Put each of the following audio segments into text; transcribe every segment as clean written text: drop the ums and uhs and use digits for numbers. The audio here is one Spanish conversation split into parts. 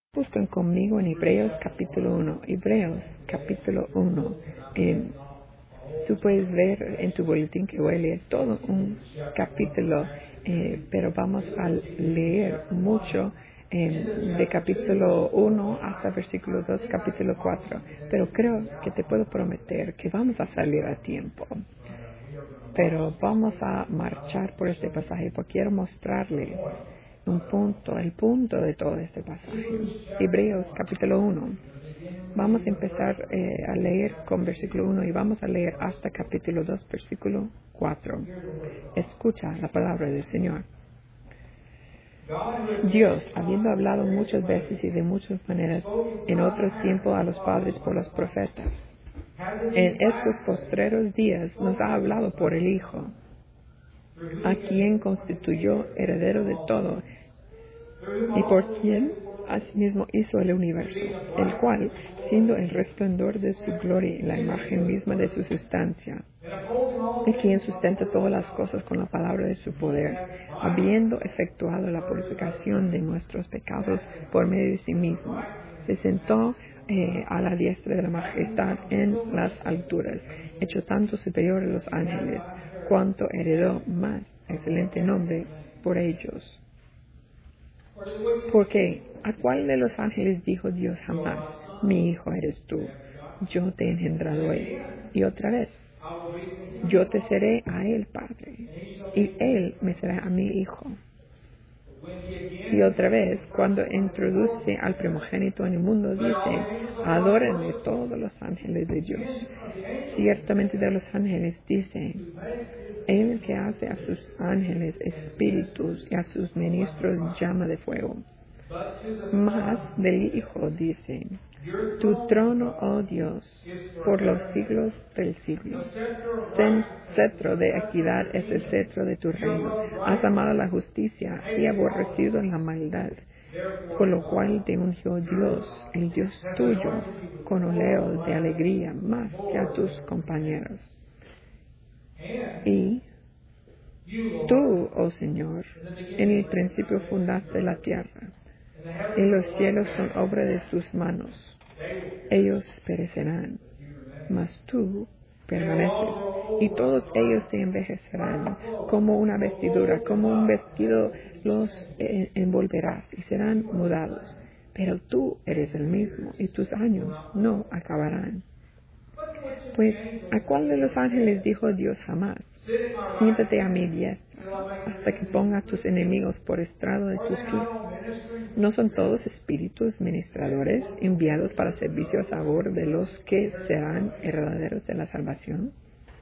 Busquen conmigo en Hebreos capítulo 1. Hebreos capítulo 1. Tú puedes ver en tu boletín que voy a leer todo un capítulo, pero vamos a leer mucho de capítulo 1 hasta versículo 2, capítulo 4. Pero creo que te puedo prometer que vamos a salir a tiempo. Pero vamos a marchar por este pasaje porque quiero mostrarles el punto de todo este pasaje. Hebreos capítulo 1. Vamos a empezar a leer con versículo 1 y vamos a leer hasta capítulo 2, versículo 4. Escucha la palabra del Señor. Dios, habiendo hablado muchas veces y de muchas maneras en otros tiempos a los padres por los profetas, en estos postreros días nos ha hablado por el Hijo, a quien constituyó heredero de todo y por quien asimismo hizo el universo, el cual, siendo el resplandor de su gloria y la imagen misma de su sustancia, y quien sustenta todas las cosas con la palabra de su poder, habiendo efectuado la purificación de nuestros pecados por medio de sí mismo, se sentó a la diestra de la majestad en las alturas, hecho tanto superior a los ángeles, cuanto heredó más excelente nombre por ellos. Porque ¿a cuál de los ángeles dijo Dios jamás, mi hijo eres tú, yo te he engendrado hoy? Y otra vez, yo te seré a él padre, y él me será a mí hijo. Y otra vez, cuando introduce al primogénito en el mundo, dice, adórenle todos los ángeles de Dios. Ciertamente de los ángeles dice, el que hace a sus ángeles espíritus y a sus ministros llama de fuego. Mas del Hijo dice, tu trono, oh Dios, por los siglos del siglo. Cetro de equidad es el cetro de tu reino. Has amado la justicia y aborrecido la maldad. Por lo cual te ungió Dios, el Dios tuyo, con óleo de alegría más que a tus compañeros. Y tú, oh Señor, en el principio fundaste la tierra, y los cielos son obra de tus manos. Ellos perecerán, mas tú permaneces, y todos ellos se envejecerán como una vestidura, como un vestido los envolverás y serán mudados. Pero tú eres el mismo, y tus años no acabarán. Pues, ¿a cuál de los ángeles dijo Dios jamás? Siéntate a mi diestra, hasta que ponga a tus enemigos por estrado de tus pies. ¿No son todos espíritus ministradores enviados para servicio a favor de los que serán herederos de la salvación?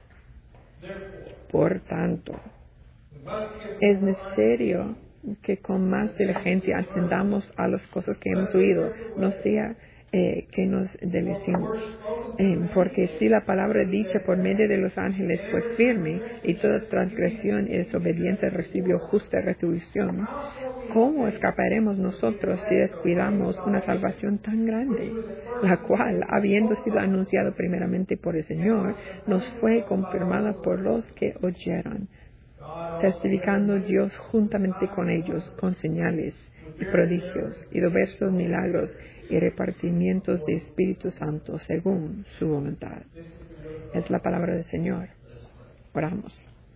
Por tanto, es necesario que con más diligencia atendamos a las cosas que hemos oído, no sea que nos deslicemos. Porque si la palabra dicha por medio de los ángeles fue firme y toda transgresión y desobediencia recibió justa retribución, ¿cómo escaparemos nosotros si descuidamos una salvación tan grande, la cual, habiendo sido anunciada primeramente por el Señor, nos fue confirmada por los que oyeron, testificando Dios juntamente con ellos con señales y prodigios y diversos milagros y repartimientos de Espíritu Santo según su voluntad? Es la palabra del Señor. Oramos.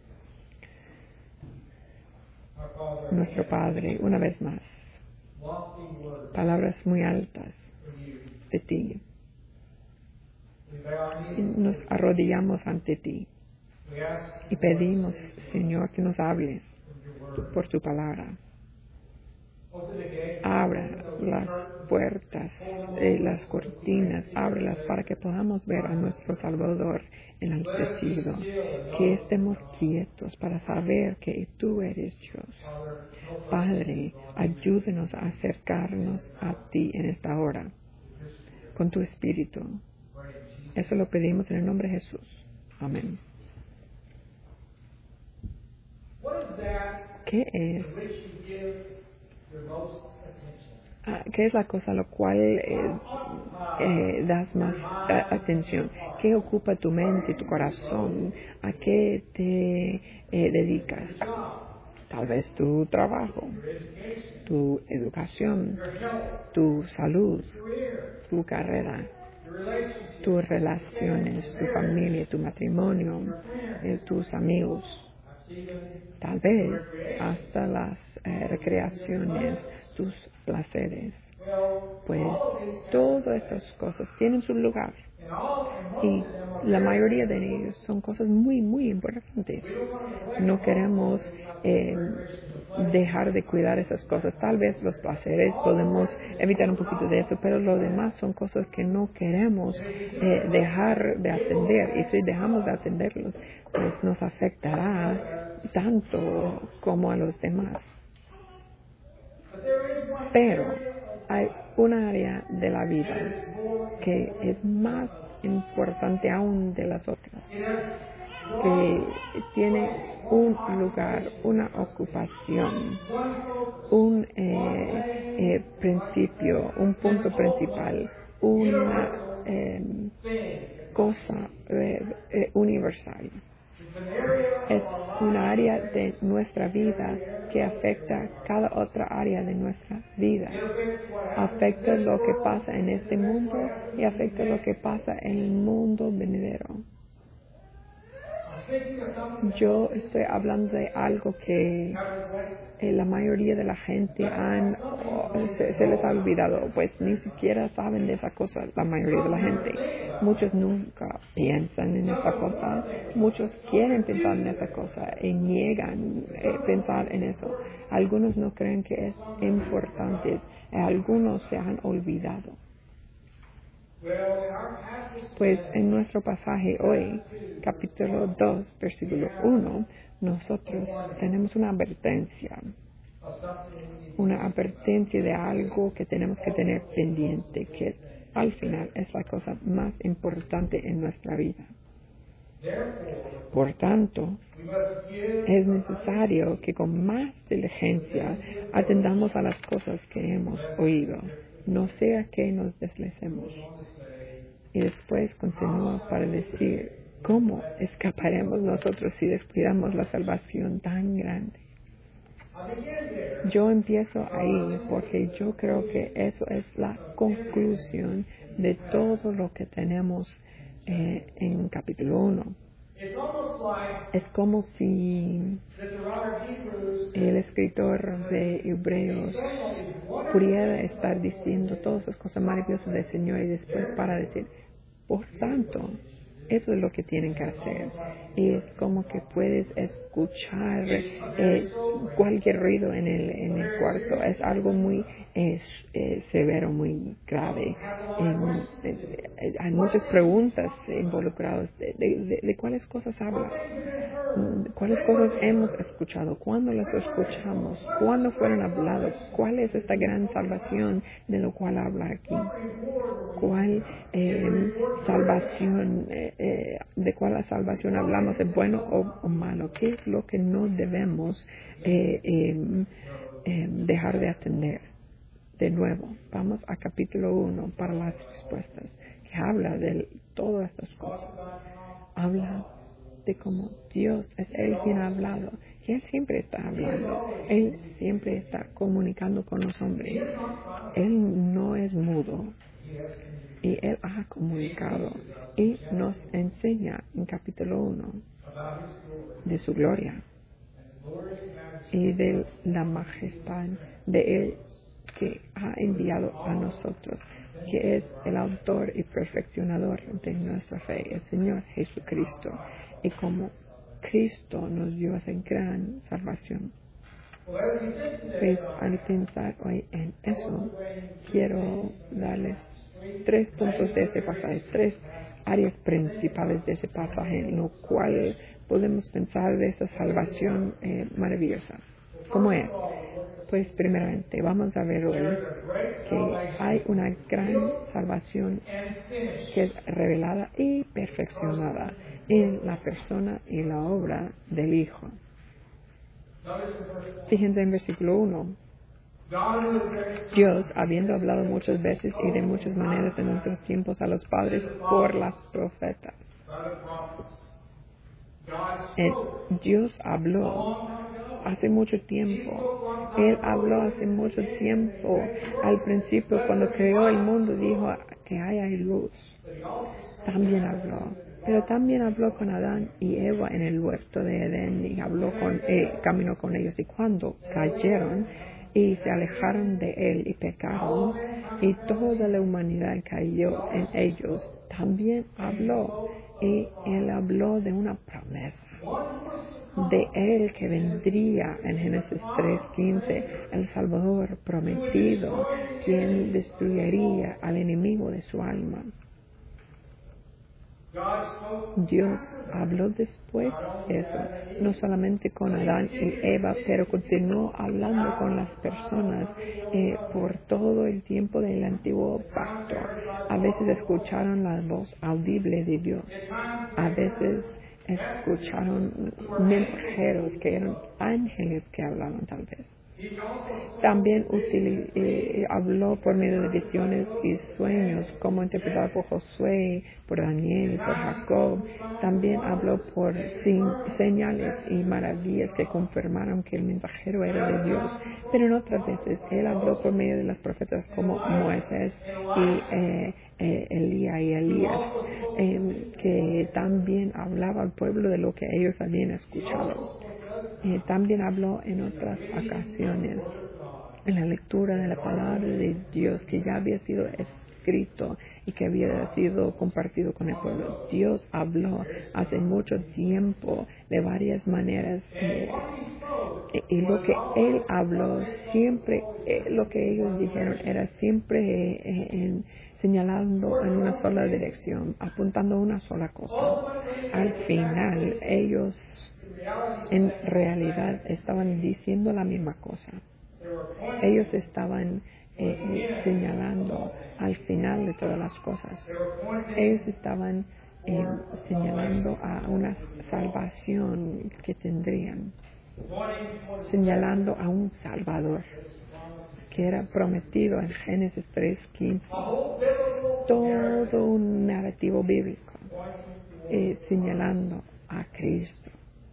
Nuestro Padre, una vez más, palabras muy altas de ti. Y nos arrodillamos ante ti y pedimos, Señor, que nos hables por tu palabra. Abra las puertas, las cortinas, ábrelas para que podamos ver a nuestro Salvador enaltecido, que estemos quietos para saber que tú eres Dios. Padre, ayúdenos a acercarnos a ti en esta hora, con tu Espíritu. Eso lo pedimos en el nombre de Jesús. Amén. ¿Qué es? ¿Qué es la cosa a la cual das más atención? ¿Qué ocupa tu mente y tu corazón? ¿A qué te dedicas? Tal vez tu trabajo, tu educación, tu salud, tu carrera, tus relaciones, tu familia, tu matrimonio, tus amigos, tal vez hasta las recreaciones, tus placeres. Pues todas estas cosas tienen su lugar y la mayoría de ellos son cosas muy, muy importantes. No queremos dejar de cuidar esas cosas. Tal vez los placeres podemos evitar un poquito de eso, pero lo demás son cosas que no queremos dejar de atender. Y si dejamos de atenderlos, pues nos afectará tanto como a los demás. Pero hay una área de la vida que es más importante aún de las otras, que tiene un lugar, una ocupación, un principio, un punto principal, una cosa universal. Es una área de nuestra vida que afecta cada otra área de nuestra vida. Afecta lo que pasa en este mundo y afecta lo que pasa en el mundo venidero. Yo estoy hablando de algo que la mayoría de la gente se les ha olvidado, pues ni siquiera saben de esa cosa, la mayoría de la gente. Muchos nunca piensan en esa cosa, muchos quieren pensar en esa cosa y niegan pensar en eso. Algunos no creen que es importante, algunos se han olvidado. Pues en nuestro pasaje hoy, capítulo 2, versículo 1, nosotros tenemos una advertencia de algo que tenemos que tener pendiente, que al final es la cosa más importante en nuestra vida. Por tanto, es necesario que con más diligencia atendamos a las cosas que hemos oído, no sea que nos deslicemos. Y después continúa para decir, ¿cómo escaparemos nosotros si descuidamos la salvación tan grande? Yo empiezo ahí porque yo creo que eso es la conclusión de todo lo que tenemos en capítulo 1. Es como si el escritor de Hebreos pudiera estar diciendo todas esas cosas maravillosas del Señor y después para decir, por tanto, eso es lo que tienen que hacer. Y es como que puedes escuchar cualquier ruido en el cuarto. Es algo muy severo, muy grave. Hay muchas preguntas involucradas de cuáles cosas habla. ¿Cuáles cosas hemos escuchado? ¿Cuándo las escuchamos? ¿Cuándo fueron hablados? ¿Cuál es esta gran salvación de lo cual habla aquí? ¿Cuál salvación, de cuál salvación hablamos? ¿Es bueno o malo? ¿Qué es lo que no debemos dejar de atender? De nuevo, vamos a capítulo 1 para las respuestas, que habla de todas estas cosas. Habla de cómo Dios es Él quien ha hablado, que Él siempre está hablando, Él siempre está comunicando con los hombres. Él no es mudo y Él ha comunicado y nos enseña en capítulo 1 de su gloria y de la majestad de Él que ha enviado a nosotros, que es el autor y perfeccionador de nuestra fe, el Señor Jesucristo, y como Cristo nos dio esa gran salvación. Pues al pensar hoy en eso, quiero darles 3 puntos de este pasaje, 3 áreas principales de ese pasaje, en lo cual podemos pensar de esa salvación maravillosa. ¿Cómo es? Pues primeramente vamos a ver hoy que hay una gran salvación que es revelada y perfeccionada en la persona y la obra del Hijo. Fíjense en versículo 1. Dios, habiendo hablado muchas veces y de muchas maneras en nuestros tiempos a los padres por las profetas. Dios habló hace mucho tiempo. Él habló hace mucho tiempo. Al principio, cuando creó el mundo, dijo que haya luz. También habló. Pero también habló con Adán y Eva en el huerto de Edén y caminó con ellos. Y cuando cayeron y se alejaron de él y pecaron y toda la humanidad cayó en ellos, también habló. Y él habló de una promesa de él que vendría en Génesis 3:15, el Salvador prometido, quien destruiría al enemigo de su alma. Dios habló después de eso, no solamente con Adán y Eva, pero continuó hablando con las personas por todo el tiempo del antiguo pacto. A veces escucharon la voz audible de Dios, a veces escucharon mensajeros que eran ángeles que hablaban tal vez. También habló por medio de visiones y sueños, como interpretado por Josué, por Daniel, por Jacob. También habló por señales y maravillas que confirmaron que el mensajero era de Dios. Pero en otras veces, él habló por medio de los profetas como Moisés y Elías y Elías, que también hablaba al pueblo de lo que ellos habían escuchado. También habló en otras ocasiones en la lectura de la palabra de Dios que ya había sido escrito y que había sido compartido con el pueblo. Dios habló hace mucho tiempo de varias maneras y lo que Él habló siempre, lo que ellos dijeron era siempre señalando en una sola dirección, apuntando a una sola cosa. Al final ellos en realidad estaban diciendo la misma cosa. Ellos estaban señalando al final de todas las cosas. Ellos estaban señalando a una salvación que tendrían, señalando a un Salvador que era prometido en Génesis 3:15. Todo un narrativo bíblico señalando a Cristo.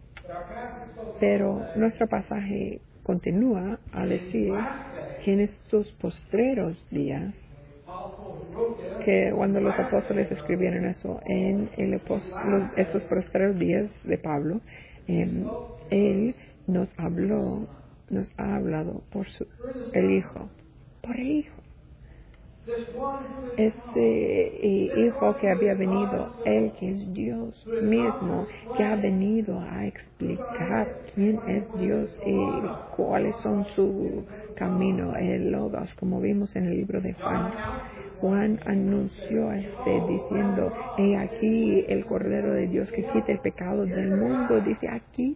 Pero nuestro pasaje continúa a decir que en estos postreros días, que cuando los apóstoles escribieron eso en esos postreros días de Pablo, él nos ha hablado por el Hijo, por el Hijo. Ese Hijo que había venido, Él que es Dios mismo, que ha venido a explicar quién es Dios y cuáles son su camino, el Logos, como vimos en el libro de Juan. Juan anunció diciendo, he aquí el Cordero de Dios que quita el pecado del mundo. Dice, aquí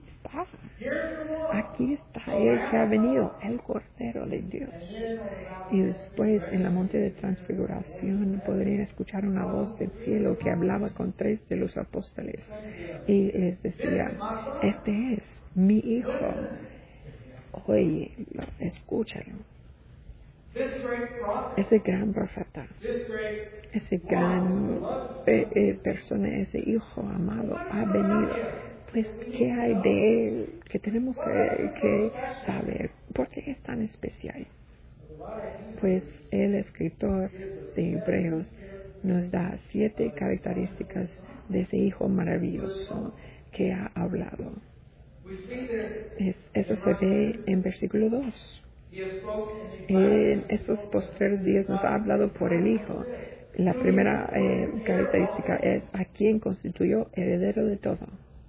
está Él que ha venido, el Cordero de Dios. Y después en la monte de transfiguración podrían escuchar una voz del cielo que hablaba con 3 de los apóstoles y les decía, este es mi Hijo, óyelo, escúchalo. Ese gran profeta, ese gran persona, ese Hijo amado ha venido. Pues, ¿qué hay de Él que tenemos que saber? ¿Por qué es tan especial? Pues el escritor de Hebreos nos da 7 características de ese Hijo maravilloso que ha hablado. Eso se ve en versículo 2. En estos postreros días nos ha hablado por el Hijo. La primera característica es a quien constituyó heredero de todo.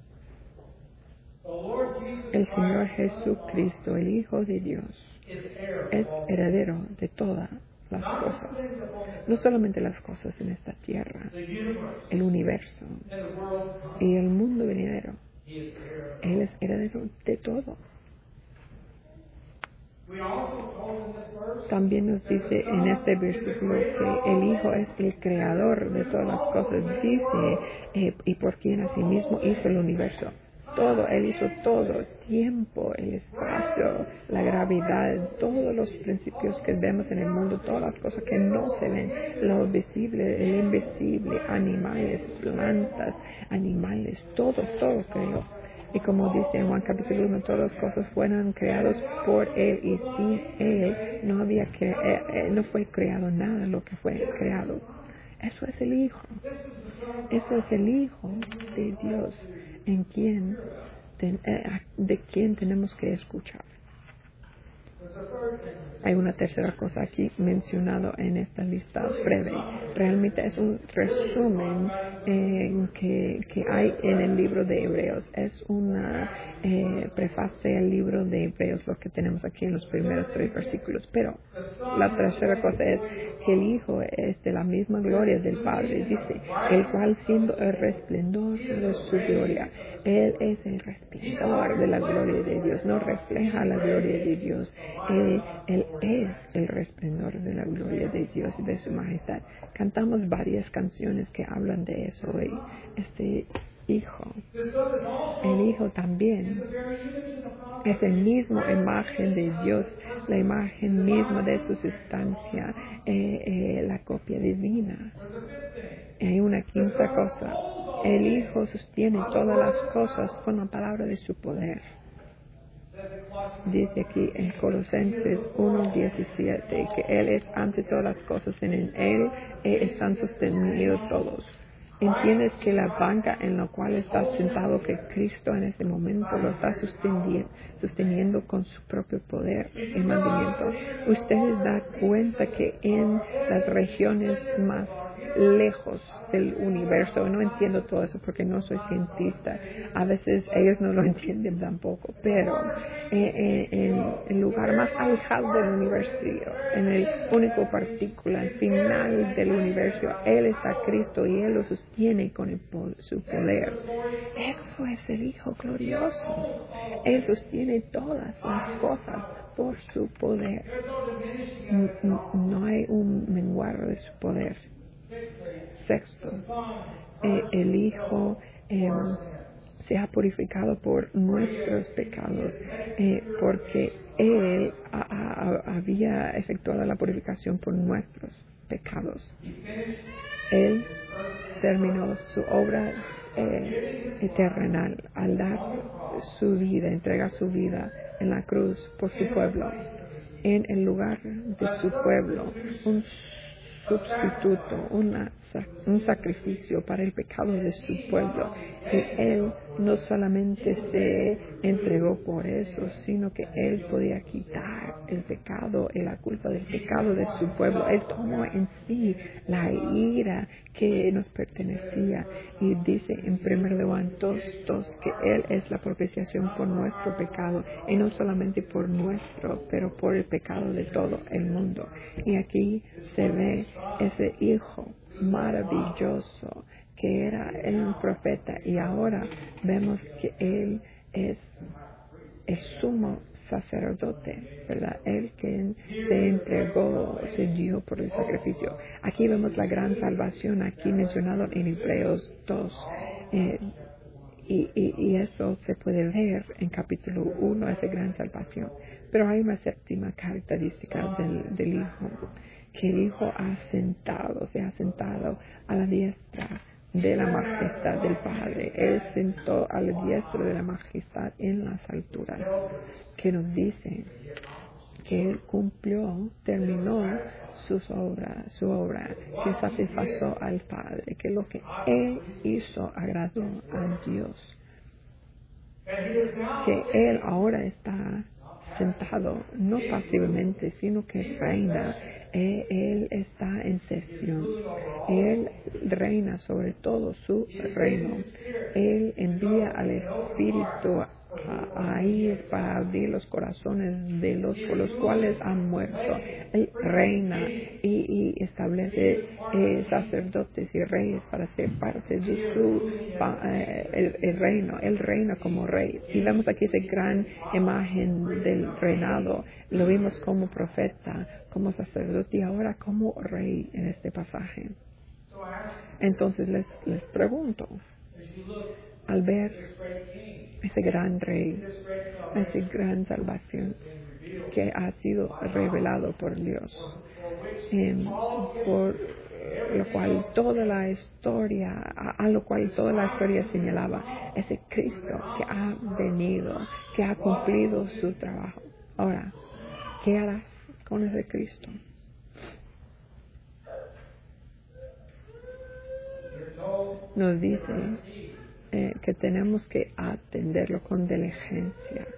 El Señor Jesucristo, el Hijo de Dios, es heredero de todas las cosas. No solamente las cosas en esta tierra, el universo y el mundo venidero. Él es heredero de todo. También nos dice en este versículo que el Hijo es el creador de todas las cosas. Dice, y por quien asimismo hizo el universo. Todo, Él hizo todo, tiempo, el espacio, la gravedad, todos los principios que vemos en el mundo, todas las cosas que no se ven, lo visible, el invisible, animales, plantas, todo creó. Y como dice en Juan capítulo 1, todas las cosas fueron creadas por Él y sin Él no fue creado nada lo que fue creado. Eso es el Hijo. Eso es el Hijo de Dios de quien tenemos que escuchar. Hay una tercera cosa aquí mencionado en esta lista breve. Realmente es un resumen que hay en el libro de Hebreos. Es una preface al libro de Hebreos, lo que tenemos aquí en los primeros 3 versículos. Pero la tercera cosa es que el Hijo es de la misma gloria del Padre. Dice, el cual siendo el resplendor de su gloria. Él es el resplandor de la gloria de Dios, no refleja la gloria de Dios. Él es el resplandor de la gloria de Dios y de su majestad. Cantamos varias canciones que hablan de eso hoy. Este Hijo, el Hijo también es el mismo imagen de Dios, la imagen misma de su sustancia, la copia divina. Hay una quinta cosa. El Hijo sostiene todas las cosas con la palabra de su poder. Dice aquí en Colosenses 1:17 que Él es ante todas las cosas, en Él están sostenidos todos. ¿Entiendes que la banca en la cual está sentado, que Cristo en este momento lo está sosteniendo con su propio poder y mandamiento? Ustedes dan cuenta que en las regiones más lejos del universo, no entiendo todo eso porque no soy cientista, a veces ellos no lo entienden tampoco, pero en el lugar más alejado del universo, en el único partícula, al final del universo, Él está Cristo y Él lo sostiene con su poder. Eso es el Hijo glorioso. Él sostiene todas las cosas por su poder. No hay un menguar de su poder. Sexto, el Hijo se ha purificado por nuestros pecados, porque Él había efectuado la purificación por nuestros pecados. Él terminó su obra terrenal al dar su vida, entregar su vida en la cruz por su pueblo, en el lugar de su pueblo, un sustituto, un sacrificio para el pecado de su pueblo. Y Él no solamente se entregó por eso, sino que Él podía quitar el pecado y la culpa del pecado de su pueblo. Él tomó en sí la ira que nos pertenecía. Y dice en 1 Juan 2:2 que Él es la propiciación por nuestro pecado, y no solamente por nuestro, pero por el pecado de todo el mundo. Y aquí se ve ese Hijo maravilloso que era un profeta, y ahora vemos que Él es el sumo sacerdote, ¿verdad? Él que se entregó, se dio por el sacrificio. Aquí vemos la gran salvación, aquí mencionado en Hebreos 2. Y eso se puede ver en capítulo 1, esa gran salvación. Pero hay una séptima característica del Hijo, que el Hijo se ha sentado a la diestra de la majestad del Padre. Él sentó a la diestra de la majestad en las alturas, que nos dice que Él terminó su obra, que satisfació al Padre, que lo que Él hizo agradó a Dios, que Él ahora está sentado, no pasivamente, sino que reina. Él está en sesión. Él reina sobre todo su reino. Él envía al Espíritu ahí para abrir los corazones de los por los cuales han muerto. Él reina y establece sacerdotes y reyes para ser parte de su el reino. Él reina como rey. Y vemos aquí esa gran imagen del reinado. Lo vimos como profeta, como sacerdote y ahora como rey en este pasaje. Entonces les pregunto, al ver ese gran rey, esa gran salvación, que ha sido revelado por Dios, por lo cual toda la historia, a lo cual toda la historia señalaba, ese Cristo que ha venido, que ha cumplido su trabajo. Ahora, ¿qué harás con ese Cristo? Nos dice que tenemos que atenderlo con diligencia.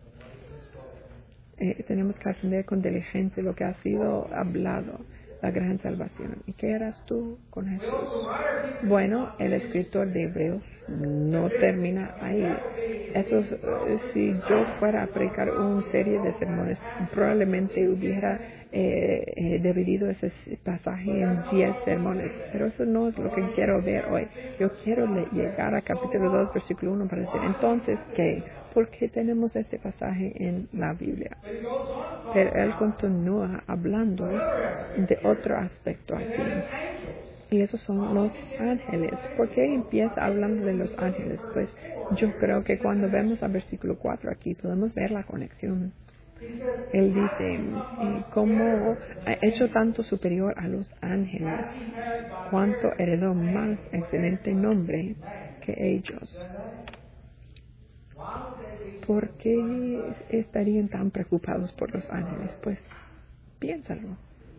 Tenemos que atender con diligencia lo que ha sido hablado, la gran salvación. ¿Y qué harás tú con Jesús? Bueno, el escritor de Hebreos no termina ahí. Eso, si yo fuera a predicar una serie de sermones, probablemente hubiera dividido ese pasaje en 10 sermones, pero eso no es lo que quiero ver hoy. Yo quiero llegar a capítulo 2, versículo 1 para decir, entonces, ¿qué? ¿Por qué tenemos este pasaje en la Biblia? Pero él continúa hablando de otro aspecto aquí. Y esos son los ángeles. ¿Por qué empieza hablando de los ángeles? Pues yo creo que cuando vemos al versículo 4 aquí podemos ver la conexión. Él dice, ¿cómo ha hecho tanto superior a los ángeles? ¿Cuánto heredó más excelente nombre que ellos? ¿Por qué estarían tan preocupados por los ángeles? Pues piénsalo.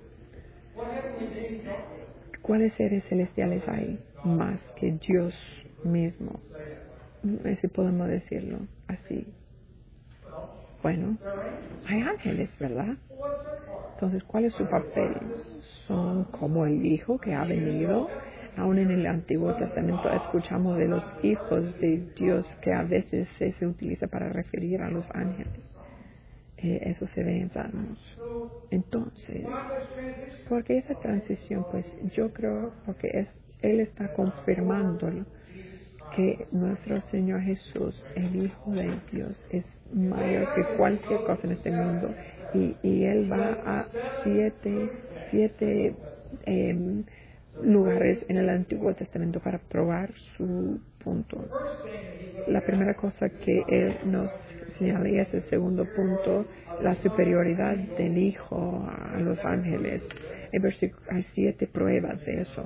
¿Cuáles seres celestiales hay más que Dios mismo? Si podemos decirlo así. Bueno, hay ángeles, ¿verdad? Entonces, ¿cuál es su papel? Son como el Hijo que ha venido. Aún en el Antiguo Testamento escuchamos de los hijos de Dios que a veces se utiliza para referir a los ángeles. Eso se ve en Salmos. Entonces, ¿por qué esa transición? Pues yo creo porque Él está confirmando que nuestro Señor Jesús, el Hijo de Dios, es mayor que cualquier cosa en este mundo. Y Él va a siete lugares en el Antiguo Testamento para probar su punto. La primera cosa que Él nos señala es el segundo punto, la superioridad del Hijo a los ángeles. Hay 7 pruebas de eso.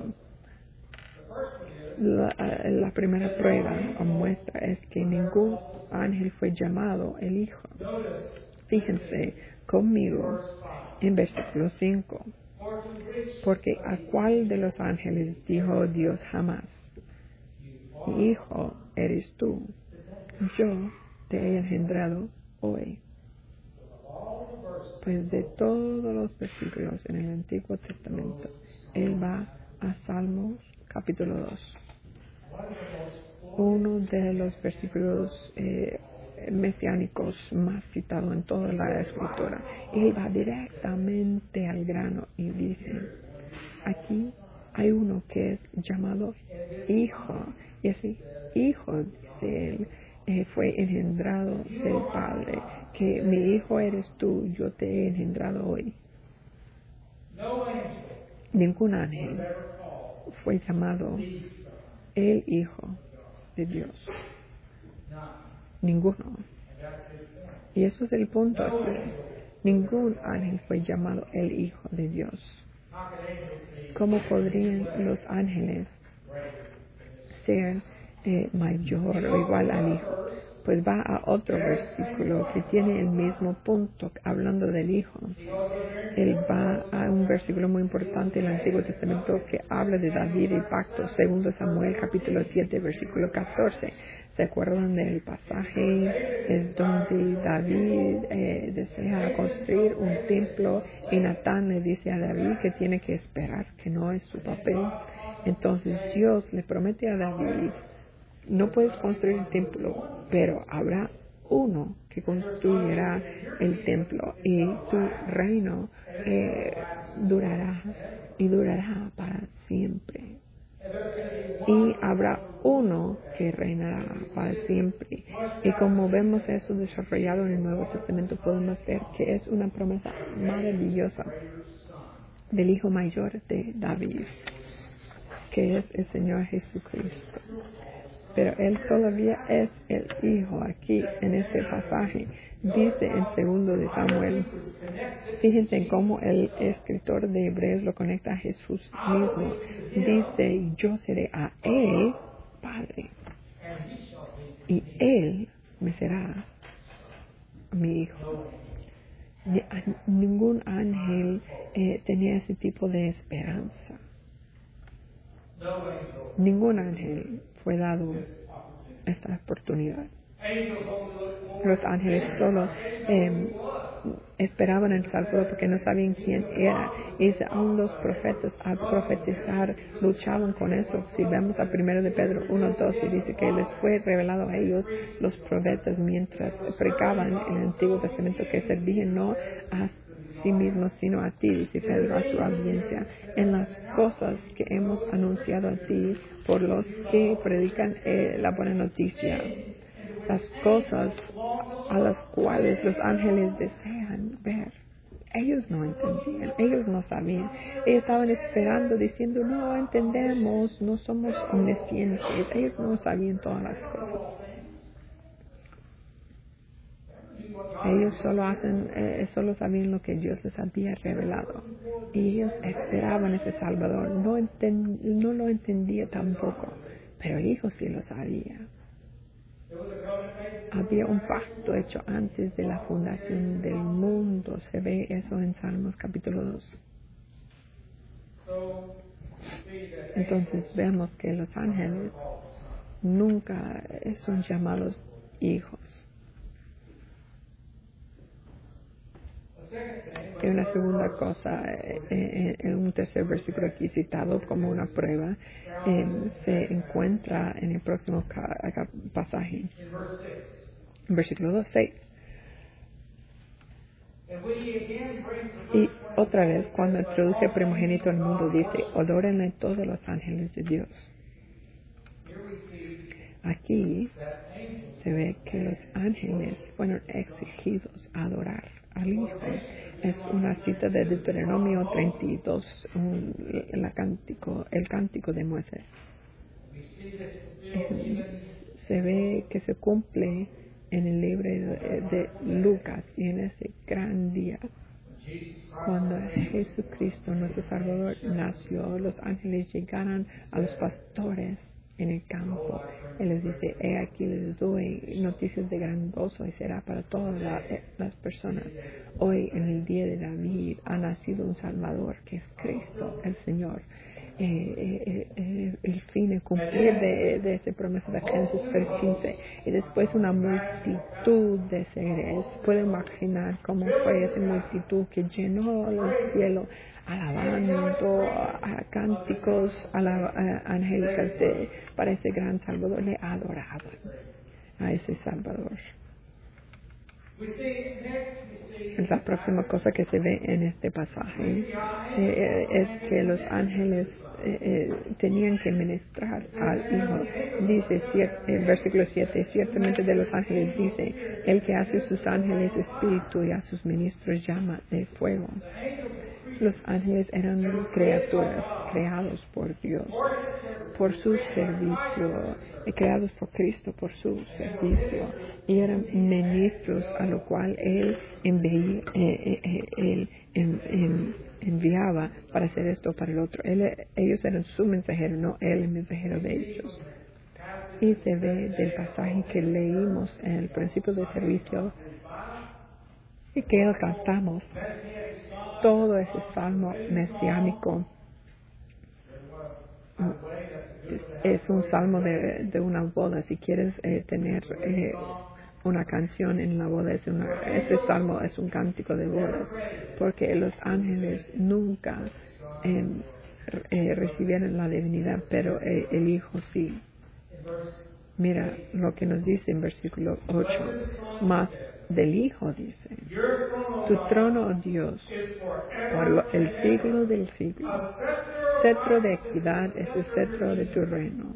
La primera prueba o muestra es que ningún ángel fue llamado el Hijo. Fíjense conmigo en versículo 5. Porque a cuál de los ángeles dijo Dios jamás, mi hijo eres tú, yo te he engendrado hoy. Pues de todos los versículos en el Antiguo Testamento, Él va a Salmos capítulo 2. Uno de los versículos mesiánicos más citado en toda la escritura. Él va directamente al grano y dice, aquí hay uno que es llamado Hijo, y ese Hijo, dice él, fue engendrado del Padre, que mi Hijo eres tú, yo te he engendrado hoy. Ningún ángel fue llamado el Hijo de Dios. Ninguno. Y eso es el punto aquí. Ningún ángel fue llamado el Hijo de Dios. ¿Cómo podrían los ángeles ser mayor o igual al Hijo? Pues va a otro versículo que tiene el mismo punto hablando del Hijo. Él va a un versículo muy importante en el Antiguo Testamento que habla de David y pacto, 2 Samuel capítulo 7 versículo 14. ¿Se acuerdan del pasaje? Es donde David desea construir un templo y Natán le dice a David que tiene que esperar, que no es su papel. Entonces Dios le promete a David, no puedes construir el templo, pero habrá uno que construirá el templo y tu reino durará y durará para siempre. Y habrá uno que reinará para siempre. Y como vemos eso desarrollado en el Nuevo Testamento, podemos ver que es una promesa maravillosa del Hijo mayor de David, que es el Señor Jesucristo. pero Él todavía es el Hijo aquí en este pasaje. Dice en 2 de Samuel, fíjense en cómo el escritor de Hebreos lo conecta a Jesús mismo. Dice, yo seré a Él Padre y Él me será mi Hijo. Ningún ángel tenía ese tipo de esperanza. Ningún ángel fue dado esta oportunidad. Los ángeles solo esperaban el Salvador porque no sabían quién era. Y aún los profetas al profetizar luchaban con eso. Si vemos a 1 de Pedro 1:2 y dice que les fue revelado a ellos los profetas mientras predicaban el Antiguo Testamento que servían no a sí mismos sino a ti, dice Pedro a su audiencia, en las cosas que hemos anunciado a ti por los que predican la buena noticia. Las cosas a las cuales los ángeles desean ver. Ellos no entendían, ellos no sabían. Ellos estaban esperando, diciendo, no entendemos, no somos omniscientes. Ellos no sabían todas las cosas. Ellos solo sabían lo que Dios les había revelado. Y ellos esperaban ese Salvador. No lo entendía tampoco, pero el Hijo sí lo sabía. Había un pacto hecho antes de la fundación del mundo. Se ve eso en Salmos capítulo 2. Entonces vemos que los ángeles nunca son llamados hijos. Y una segunda cosa, en un tercer versículo aquí citado como una prueba, se encuentra en el próximo pasaje, versículo 6. Y otra vez, cuando introduce el primogénito al mundo, dice, adórenle todos los ángeles de Dios. Aquí se ve que los ángeles fueron exigidos a adorar al Hijo. Es una cita de Deuteronomio 32, el cántico de Moisés. Se ve que se cumple en el libro de Lucas y en ese gran día. Cuando Jesucristo, nuestro Salvador, nació, los ángeles llegaron a los pastores en el campo. Él les dice, he aquí les doy noticias de gran gozo y será para todas las personas. Hoy, en el día de David, ha nacido un Salvador, que es Cristo, el Señor. El fin, el cumplir de esa promesa de Génesis 3:15. Y después una multitud de seres. Puedo imaginar cómo fue esa multitud que llenó el cielo, alabando a cánticos angélicas para ese gran Salvador. Le adoraban a ese Salvador. La próxima cosa que se ve en este pasaje es que los ángeles tenían que ministrar al Hijo. Dice el versículo 7, ciertamente de los ángeles dice, el que hace sus ángeles espíritu y a sus ministros llama de fuego. Los ángeles eran criaturas creados por Dios, por su servicio, creados por Cristo por su servicio, y eran ministros a lo cual Él enviaba para hacer esto para el otro. Ellos eran su mensajero, no Él el mensajero de ellos. Y se ve del pasaje que leímos en el principio del servicio y que cantamos. Todo ese salmo mesiánico es un salmo de una boda. Si quieres tener una canción en la boda, ese salmo es un cántico de bodas, porque los ángeles nunca recibieron la divinidad, pero el Hijo sí. Mira lo que nos dice en versículo 8. Más del Hijo dice, tu trono, oh Dios, por el siglo del siglo. Cetro de equidad es el cetro de tu reino.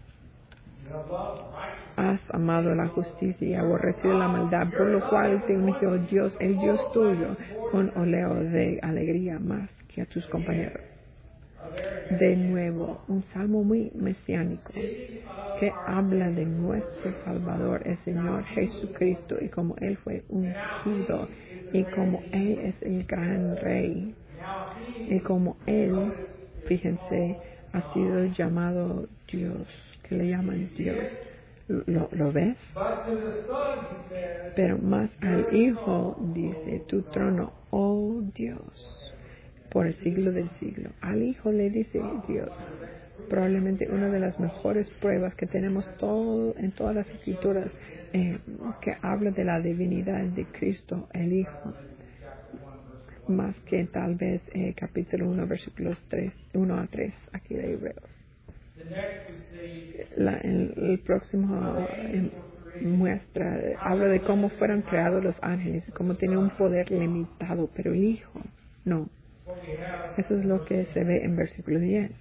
Has amado la justicia y aborrecido la maldad, por lo cual te ungió Dios, el Dios tuyo, con óleo de alegría más que a tus compañeros. de nuevo un salmo muy mesiánico que habla de nuestro Salvador, el Señor Jesucristo, y como Él fue ungido, y como Él es el gran Rey, y como Él, fíjense, ha sido llamado Dios, que le llaman Dios. ¿Lo ves? Pero más al Hijo dice, tu trono, oh Dios, por el siglo del siglo. Al Hijo le dice Dios. Probablemente una de las mejores pruebas que tenemos en todas las escrituras que habla de la divinidad de Cristo, el Hijo. Más que tal vez capítulo 1, versículos 1 a 3, aquí de Hebreos. El próximo habla de cómo fueron creados los ángeles, cómo tienen un poder limitado, pero el Hijo no. Eso es lo que se ve en versículo 10.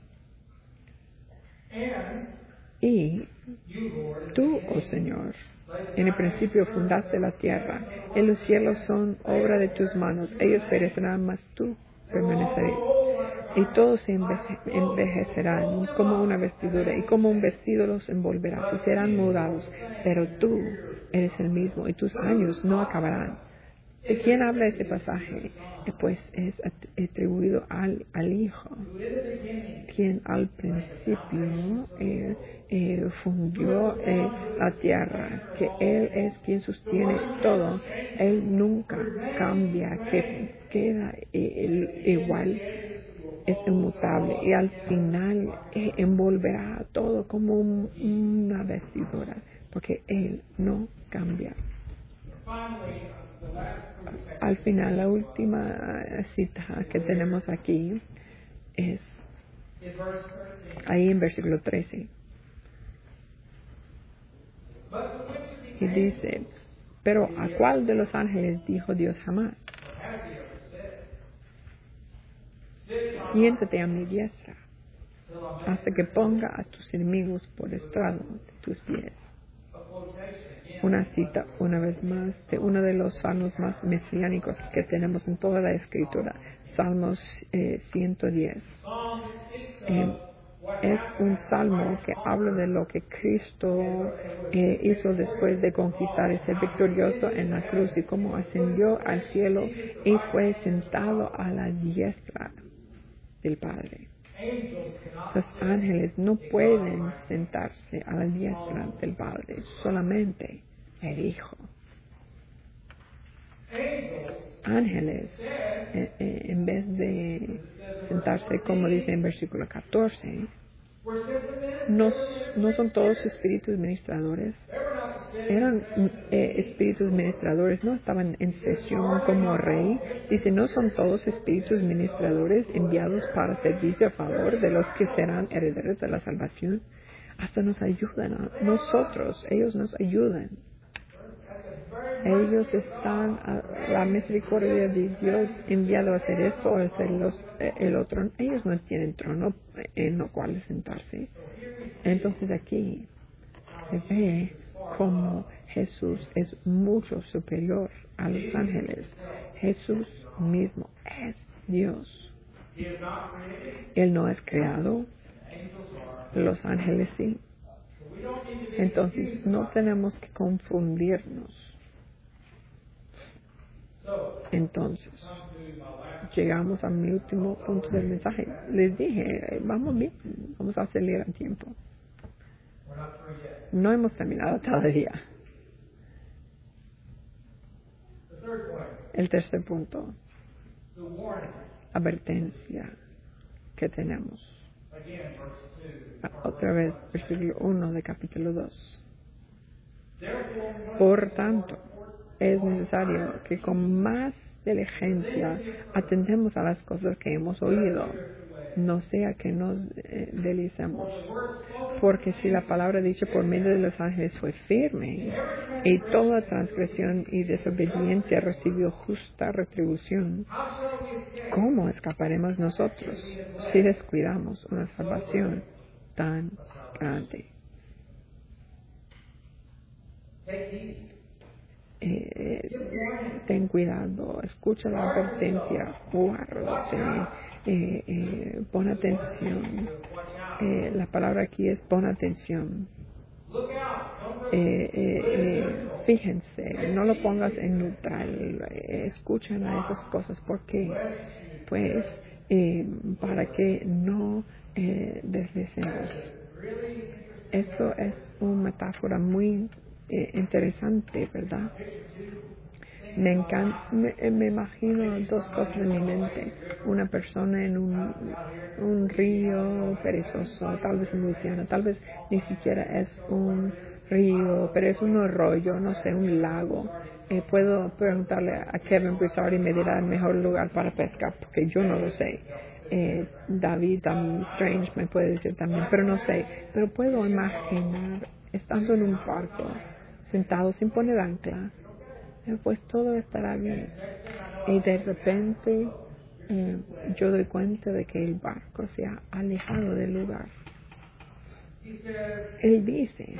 Y tú, oh Señor, en el principio fundaste la tierra, y los cielos son obra de tus manos. Ellos perecerán, mas tú permanecerás. Y todos se envejecerán como una vestidura, y como un vestido los envolverás, y serán mudados. Pero tú eres el mismo, y tus años no acabarán. ¿De quién habla ese pasaje? Pues es atribuido al Hijo, quien al principio fundió la tierra, que Él es quien sostiene todo. Él nunca cambia, que queda igual, es inmutable, y al final envolverá a todo como una vestidura, porque Él no cambia. Al final, la última cita que tenemos aquí es ahí en versículo 13. Y dice, pero ¿a cuál de los ángeles dijo Dios jamás? Siéntate a mi diestra, hasta que ponga a tus enemigos por estrado de tus pies. Una cita, una vez más, de uno de los salmos más mesiánicos que tenemos en toda la Escritura, Salmos 110. Es un salmo que habla de lo que Cristo hizo después de conquistar y ser victorioso en la cruz, y cómo ascendió al cielo y fue sentado a la diestra del Padre. Los ángeles no pueden sentarse a la diestra del Padre, solamente el Hijo. Ángeles, en vez de sentarse, como dice en versículo 14, no son todos espíritus ministradores. Eran espíritus ministradores, no estaban en sesión como rey. Dice, no son todos espíritus ministradores enviados para servicio a favor de los que serán herederos de la salvación. Hasta nos ayudan a nosotros, ellos nos ayudan. Ellos están a la misericordia de Dios, enviado a hacer esto o a hacer el otro. Ellos no tienen trono en lo cual sentarse. Entonces aquí se ve como Jesús es mucho superior a los ángeles. Jesús mismo es Dios. Él no es creado, los ángeles sí. Entonces no tenemos que confundirnos. Entonces, llegamos a mi último punto del mensaje. Les dije, vamos bien, vamos a acelerar el tiempo. No hemos terminado todavía. El tercer punto, advertencia que tenemos. Otra vez, versículo 1 de capítulo 2. Por tanto, es necesario que con más diligencia atendemos a las cosas que hemos oído, no sea que nos deslicemos. Porque si la palabra dicha por medio de los ángeles fue firme, y toda transgresión y desobediencia recibió justa retribución, ¿cómo escaparemos nosotros si descuidamos una salvación tan grande? ten cuidado, escucha la advertencia, guárdate, pon atención. La palabra aquí es pon atención. Fíjense, no lo pongas en neutral, escuchen a esas cosas, porque pues para que no deslicemos. Eso es una metáfora muy interesante, ¿verdad? Me imagino dos cosas en mi mente. Una persona en un río perezoso, tal vez en Luisiana, tal vez ni siquiera es un río, pero es un arroyo, no sé, un lago. Puedo preguntarle a Kevin Broussard y me dirá el mejor lugar para pescar, porque yo no lo sé. David Strange me puede decir también, pero no sé. Pero puedo imaginar estando en un barco, sentado sin poner ancla, pues todo estará bien. Y de repente yo doy cuenta de que el barco se ha alejado del lugar. Él dice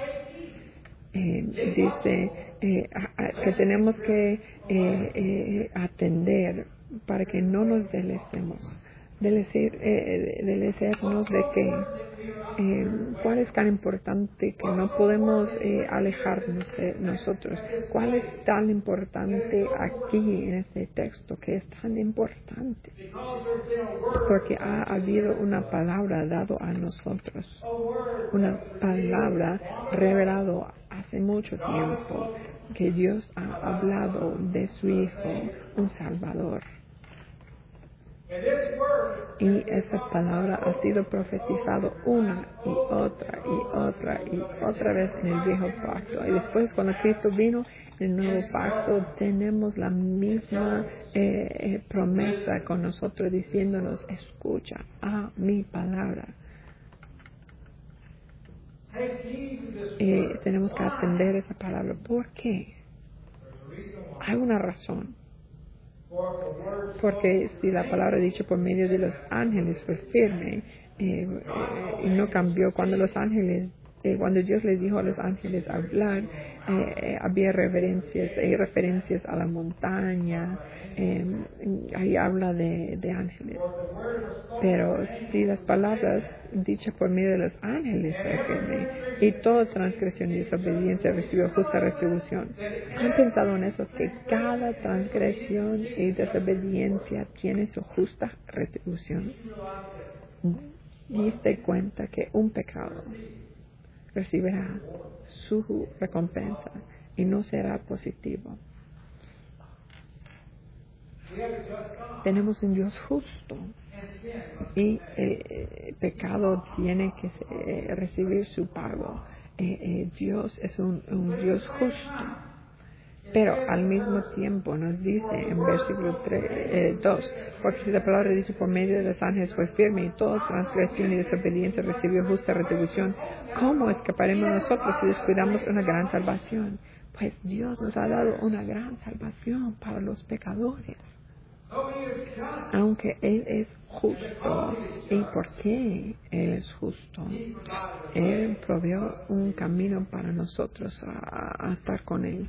que tenemos que atender para que no nos delecemos. Delecernos de que cuál es tan importante que no podemos alejarnos de nosotros. ¿Cuál es tan importante aquí en este texto que es tan importante? Porque ha habido una palabra dado a nosotros, una palabra revelado hace mucho tiempo, que Dios ha hablado de su Hijo, un Salvador. Y esa palabra ha sido profetizado una y otra y otra y otra vez en el viejo pacto. Y después, cuando Cristo vino, en el nuevo pacto, tenemos la misma promesa con nosotros, diciéndonos: escucha a mi palabra. Tenemos que atender esa palabra. ¿Por qué? Hay una razón. Porque si la palabra dicha por medio de los ángeles fue firme y no cambió, cuando Dios les dijo a los ángeles hablar, había referencias a la montaña, ahí habla de ángeles. Pero si las palabras dichas por medio de los ángeles fue firme y toda transgresión y desobediencia recibió justa retribución, ¿han pensado en eso? Que cada transgresión y desobediencia tiene su justa retribución. Diste cuenta que un pecado recibirá su recompensa y no será positivo. Tenemos un Dios justo y el pecado tiene que recibir su pago. Dios es un Dios justo, pero al mismo tiempo nos dice en versículo 2, porque si la palabra dice por medio de los ángeles fue firme y toda transgresión y desobediencia recibió justa retribución, ¿cómo escaparemos nosotros si descuidamos una gran salvación? Pues Dios nos ha dado una gran salvación para los pecadores. Aunque Él es justo. ¿Y por qué Él es justo? Él proveó un camino para nosotros a estar con Él.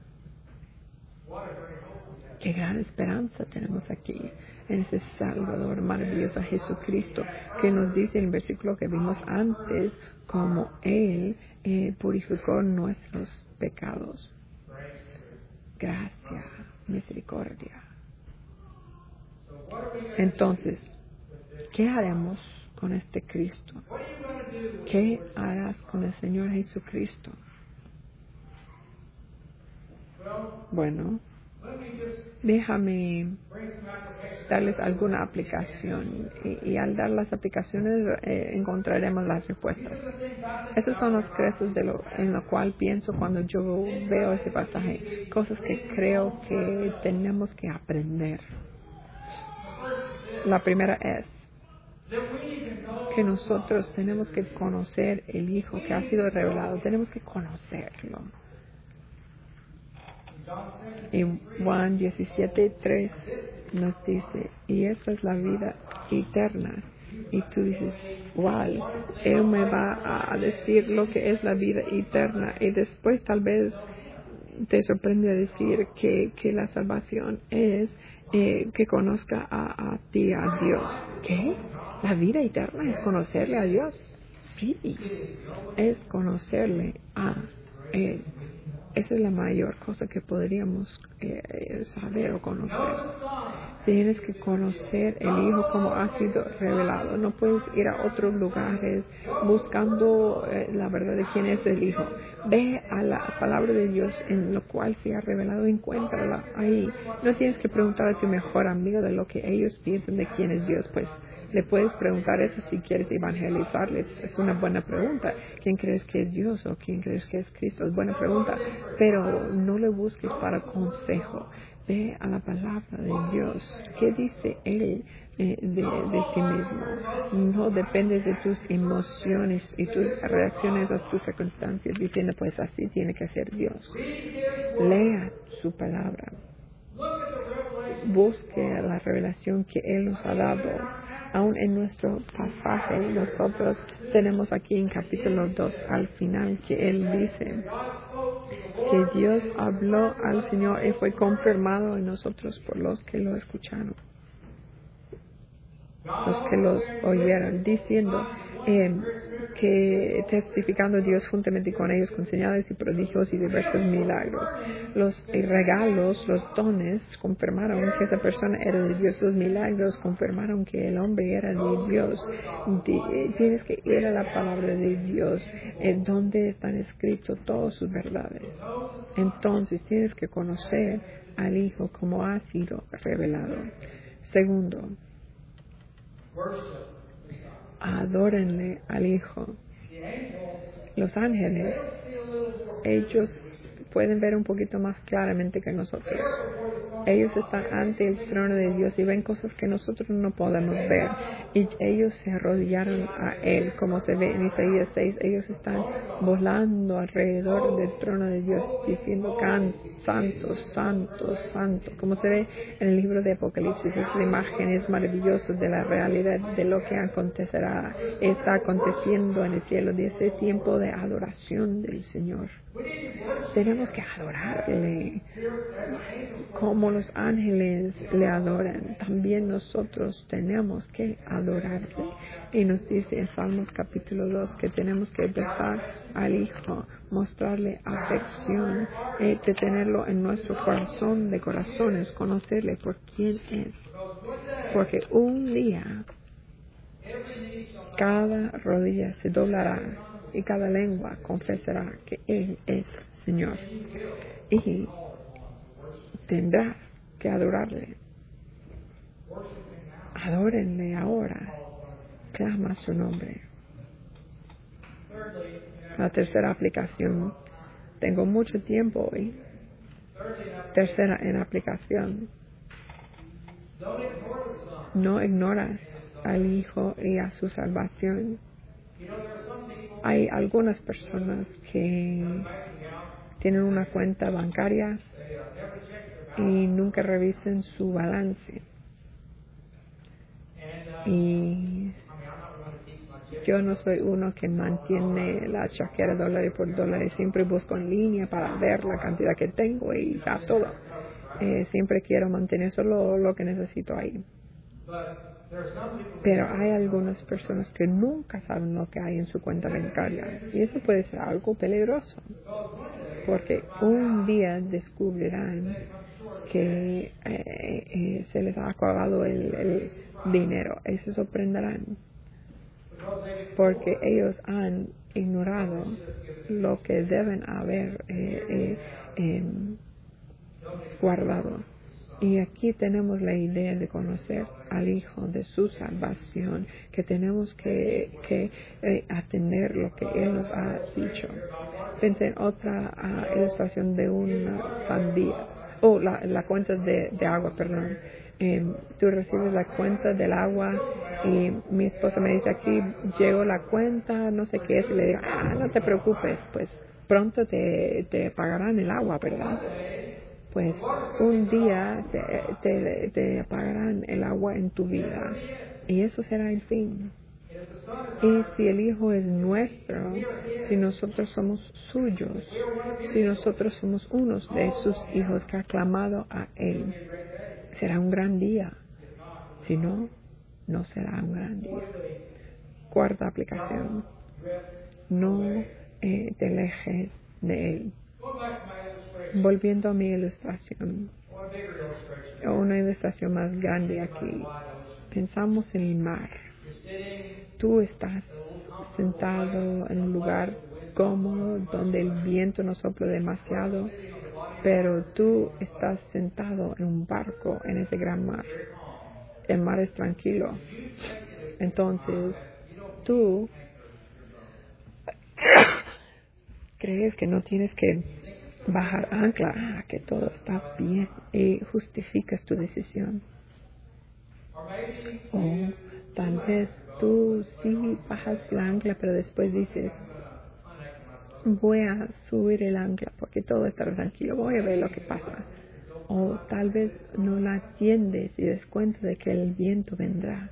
Qué gran esperanza tenemos aquí en ese Salvador maravilloso, Jesucristo, que nos dice en el versículo que vimos antes, como Él purificó nuestros pecados. Gracia, misericordia. Entonces, ¿qué haremos con este Cristo? ¿Qué harás con el Señor Jesucristo? Bueno, déjame darles alguna aplicación y al dar las aplicaciones encontraremos las respuestas. Esos son los creces en lo cual pienso cuando yo veo este pasaje, cosas que creo que tenemos que aprender. La primera es que nosotros tenemos que conocer el Hijo que ha sido revelado, tenemos que conocerlo. Y Juan 17:3 nos dice, y esa es la vida eterna. Y tú dices, wow, Él me va a decir lo que es la vida eterna. Y después tal vez te sorprende decir que la salvación es que conozca a ti, a Dios. ¿Qué? La vida eterna es conocerle a Dios. Sí, es conocerle a Él. Esa es la mayor cosa que podríamos saber o conocer. Tienes que conocer el Hijo como ha sido revelado. No puedes ir a otros lugares buscando la verdad de quién es el Hijo. Ve a la palabra de Dios en lo cual se ha revelado, encuéntrala ahí. No tienes que preguntar a tu mejor amigo de lo que ellos piensan de quién es Dios, pues le puedes preguntar eso si quieres evangelizarles. Es una buena pregunta. ¿Quién crees que es Dios o quién crees que es Cristo? Es buena pregunta. Pero no le busques para consejo. Ve a la palabra de Dios. ¿Qué dice Él de sí mismo? No dependes de tus emociones y tus reacciones a tus circunstancias diciendo pues así tiene que ser Dios. Lea su palabra. Busque la revelación que Él nos ha dado. Aún en nuestro pasaje, nosotros tenemos aquí en capítulo 2, al final, que Él dice que Dios habló al Señor y fue confirmado en nosotros por los que lo escucharon, los que los oyeron, diciendo que testificando Dios juntamente con ellos con señales y prodigios y diversos milagros. Los regalos, los dones confirmaron que esa persona era de Dios. Los milagros confirmaron que el hombre era de Dios. Tienes que ir a la palabra de Dios, donde están escritos todas sus verdades. Entonces tienes que conocer al Hijo como ha sido revelado. Segundo, adórenle al Hijo. Los ángeles, ellos pueden ver un poquito más claramente que nosotros. Ellos están ante el trono de Dios y ven cosas que nosotros no podemos ver. Y ellos se arrodillaron a Él, como se ve en Isaías 6. Ellos están volando alrededor del trono de Dios, diciendo, santo, santo, santo. Como se ve en el libro de Apocalipsis, es la imagen es maravillosa de la realidad de lo que acontecerá. Está aconteciendo en el cielo de ese tiempo de adoración del Señor. Tenemos que adorarle como los ángeles le adoran. También nosotros tenemos que adorarle. Y nos dice en Salmos capítulo 2 que tenemos que besar al Hijo, mostrarle afección, de tenerlo en nuestro corazón de corazones, conocerle por quién es. Porque un día cada rodilla se doblará y cada lengua confesará que Él es Señor. Y tendrás que adorarle. Adórenle ahora. Clama su nombre. La tercera aplicación. Tengo mucho tiempo hoy. Tercera en aplicación. No ignoras al Hijo y a su salvación. Hay algunas personas que tienen una cuenta bancaria y nunca revisen su balance. Y yo no soy uno que mantiene la chequera dólar por dólar. Siempre busco en línea para ver la cantidad que tengo y ya todo. Siempre quiero mantener solo lo que necesito ahí. Pero hay algunas personas que nunca saben lo que hay en su cuenta bancaria. Y eso puede ser algo peligroso. Porque un día descubrirán que se les ha acabado el dinero. Y se sorprenderán. Porque ellos han ignorado lo que deben haber guardado. Y aquí tenemos la idea de conocer al Hijo, de su salvación, que tenemos que atender lo que Él nos ha dicho. Pensé en otra ilustración de una sandía, la cuenta de agua, perdón. Tú recibes la cuenta del agua y mi esposa me dice, aquí llegó la cuenta, no sé qué es, y le digo, no te preocupes, pues pronto te pagarán el agua, ¿verdad? Pues un día te apagarán el agua en tu vida y eso será el fin. Y si el Hijo es nuestro, si nosotros somos suyos, si nosotros somos unos de sus hijos que ha clamado a Él, será un gran día. Si no, no será un gran día. Cuarta aplicación. No te alejes de Él. Volviendo a mi ilustración, o una ilustración más grande aquí, pensamos en el mar. Tú estás sentado en un lugar cómodo donde el viento no sopla demasiado, pero tú estás sentado en un barco en ese gran mar. El mar es tranquilo. Entonces, tú crees que no tienes que bajar ancla, que todo está bien, y justificas tu decisión. O tal vez tú sí bajas la ancla, pero después dices, voy a subir el ancla porque todo está tranquilo, voy a ver lo que pasa. O tal vez no la atiendes y des cuenta de que el viento vendrá.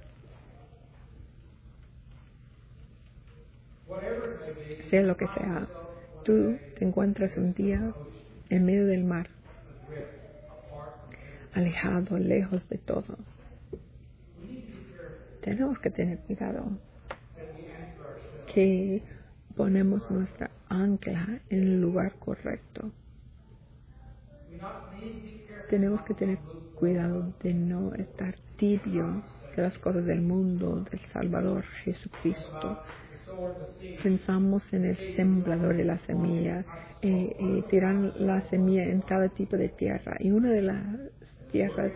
Sea lo que sea, tú te encuentras un día en medio del mar, alejado, lejos de todo. Tenemos que tener cuidado que ponemos nuestra ancla en el lugar correcto. Tenemos que tener cuidado de no estar tibios de las cosas del mundo, del Salvador Jesucristo. Pensamos en el sembrador de la semilla, tiran la semilla en cada tipo de tierra, y una de las tierras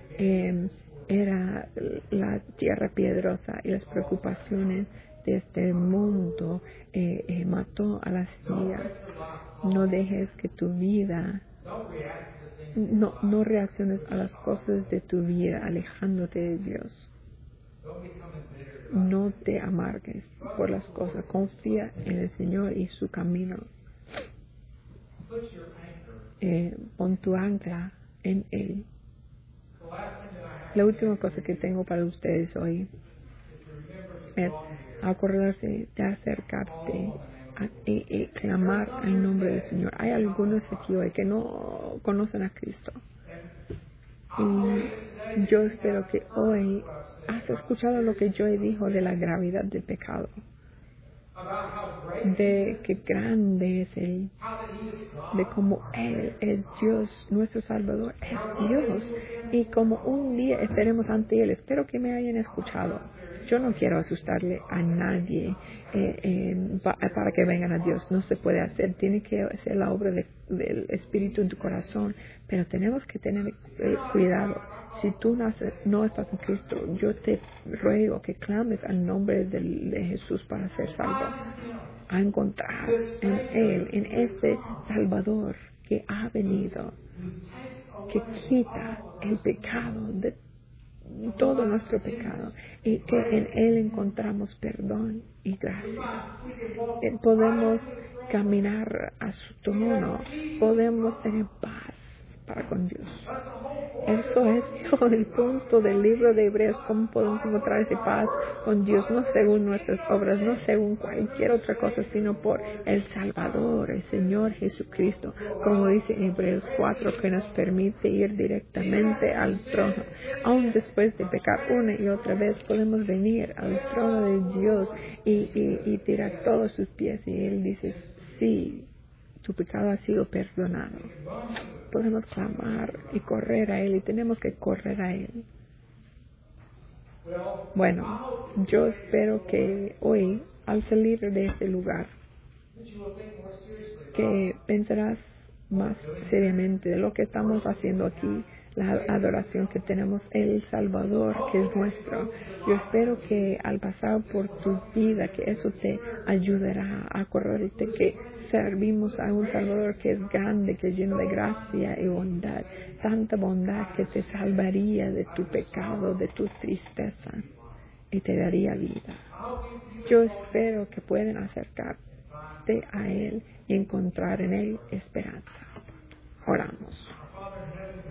era la tierra piedrosa, y las preocupaciones de este mundo mató a la semilla. No dejes que tu vida, no reacciones a las cosas de tu vida alejándote de Dios. No te amargues por las cosas. Confía en el Señor y su camino. Pon tu ancla en Él. La última cosa que tengo para ustedes hoy es acordarse de acercarte y clamar el nombre del Señor. Hay algunos aquí hoy que no conocen a Cristo. Y yo espero que hoy has escuchado lo que yo dijo de la gravedad del pecado, de qué grande es Él, de cómo Él es Dios, nuestro Salvador es Dios, y como un día estaremos ante Él. Espero que me hayan escuchado. Yo no quiero asustarle a nadie para que vengan a Dios. No se puede hacer. Tiene que ser la obra del Espíritu en tu corazón. Pero tenemos que tener cuidado. Si tú no estás en Cristo, yo te ruego que clames al nombre de Jesús para ser salvo. A encontrar en Él, en ese Salvador que ha venido, que quita el pecado de todo nuestro pecado, y que en Él encontramos perdón y gracia. Podemos caminar a su trono, podemos tener paz para con Dios. Eso es todo el punto del libro de Hebreos, cómo podemos encontrar esa paz con Dios, no según nuestras obras, no según cualquier otra cosa, sino por el Salvador, el Señor Jesucristo, como dice en Hebreos 4, que nos permite ir directamente al trono. Aún después de pecar una y otra vez, podemos venir al trono de Dios y tirar todos sus pies, y Él dice, sí, tu pecado ha sido perdonado. Podemos clamar y correr a Él, y tenemos que correr a Él. Bueno, yo espero que hoy, al salir de este lugar, que pensarás más seriamente de lo que estamos haciendo aquí, la adoración que tenemos, el Salvador que es nuestro. Yo espero que al pasar por tu vida, que eso te ayudará a acordarte que servimos a un Salvador que es grande, que es lleno de gracia y bondad, tanta bondad que te salvaría de tu pecado, de tu tristeza, y te daría vida. Yo espero que puedan acercarte a Él y encontrar en Él esperanza. Oramos.